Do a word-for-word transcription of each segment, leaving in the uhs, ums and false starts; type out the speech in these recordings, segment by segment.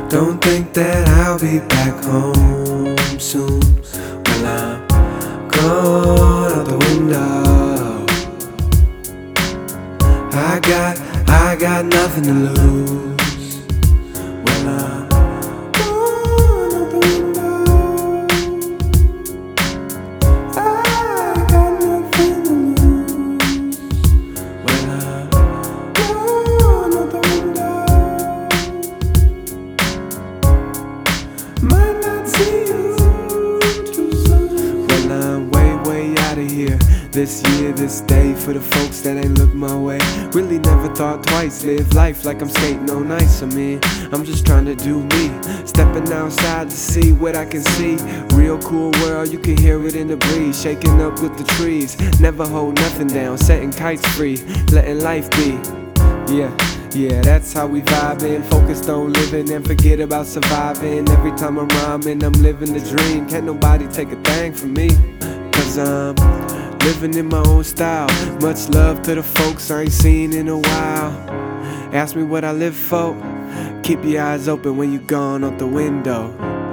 Don't think that I'll be back home soon. Well, I'm gone out the window. I got, I got nothing to lose. Well, I'm gone out the window. I got nothing to lose. Well, I'm gone out the window. Might not see you too soon. Well, I'm way, way out of here. This year, this day, for the folks that ain't look my way. Really never thought twice, live life like I'm skating on ice. I mean, I'm just trying to do me, stepping outside to see what I can see. Real cool world, you can hear it in the breeze, shaking up with the trees. Never hold nothing down, setting kites free, letting life be. Yeah, yeah, that's how we vibing, focused on living and forget about surviving. Every time I'm rhyming, I'm living the dream. Can't nobody take a thing from me, cause I'm living in my own style. Much love to the folks I ain't seen in a while. Ask me what I live for. Keep your eyes open when you gone out the window.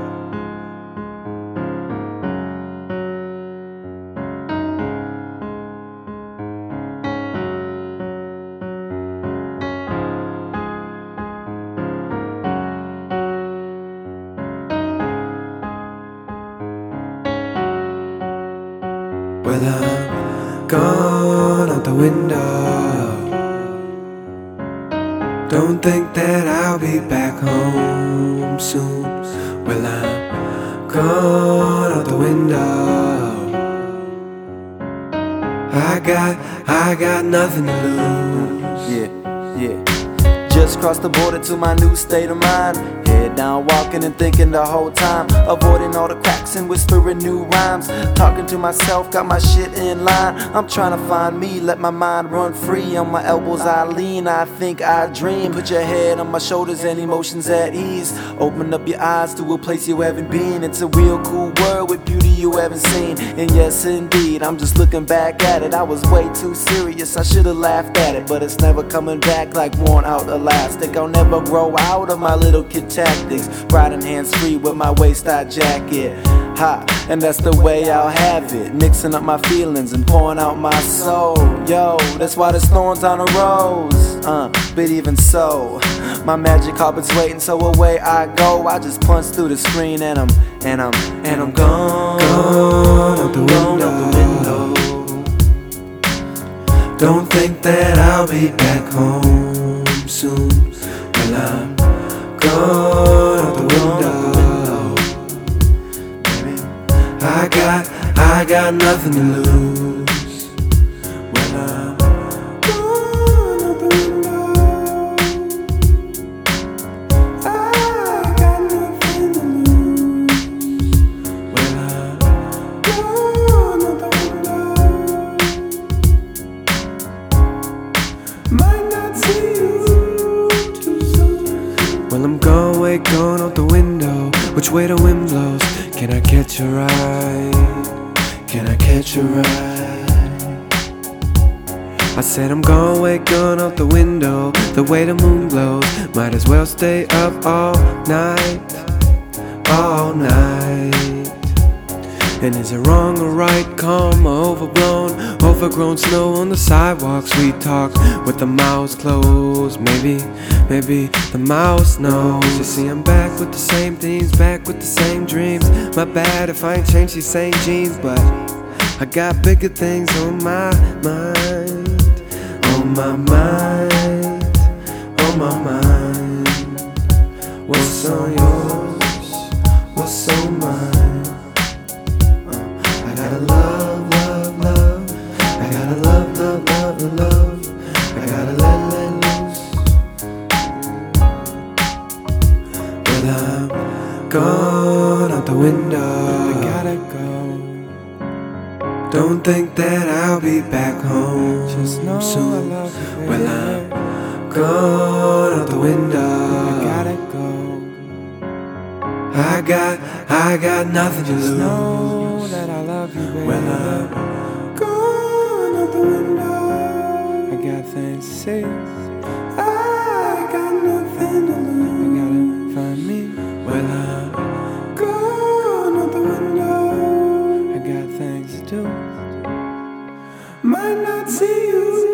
Well, I'm gone out the window. Don't think that I'll be back home soon. Well, I'm gone out the window. I got, I got nothing to lose. Yeah, yeah. Just crossed the border to my new state of mind. Head down walking and thinking the whole time, avoiding all the cracks and whispering new rhymes. Talking to myself, got my shit in line. I'm trying to find me, let my mind run free. On my elbows I lean, I think I dream. Put your head on my shoulders and emotions at ease. Open up your eyes to a place you haven't been. It's a real cool world with beauty you haven't seen. And yes indeed, I'm just looking back at it. I was way too serious, I should've laughed at it. But it's never coming back like worn out elastic. I'll never grow out of my little kid tactics, riding hands free with my waist-high jacket. Ha, and that's the way I'll have it, mixing up my feelings and pouring out my soul. Yo, that's why the storms on the rose. Uh, but even so, my magic carpet's waiting, so away I go. I just punch through the screen and I'm, and I'm, and I'm gone, gone out the window. Don't think that I'll be back home soon. Well, I'm gone out the window. Baby, I got, I got nothing to lose. Well, I'm gone out the window. I got nothing to lose. Well, I'm gone out the window. Might not see you. Well, I'm gone, way gone out the window. Which way the wind blows? Can I catch a ride? Can I catch a ride? I said I'm gone, way gone out the window. The way the moon glows, might as well stay up all night, all night. And is it wrong or right, calm or overblown? Overgrown snow on the sidewalks. We talk with the mouths closed. Maybe, maybe the mouse knows. You see I'm back with the same themes, back with the same dreams. My bad if I ain't changed these same jeans, but I got bigger things on my mind. On my mind, on my mind. What's on yours? What's on mine? I gotta love, love, love. I gotta love, love, love, love. I gotta let, let loose. Well, I'm gone out the window. I gotta go. Don't think that I'll be back home Just know soon. I love you, baby. Well, I'm gone out the window. I gotta go. I got, I got nothing to Just lose. know that I love you, baby. Well, I'm gone out the window. I got things to say. I got nothing to lose. I gotta find me might not see you.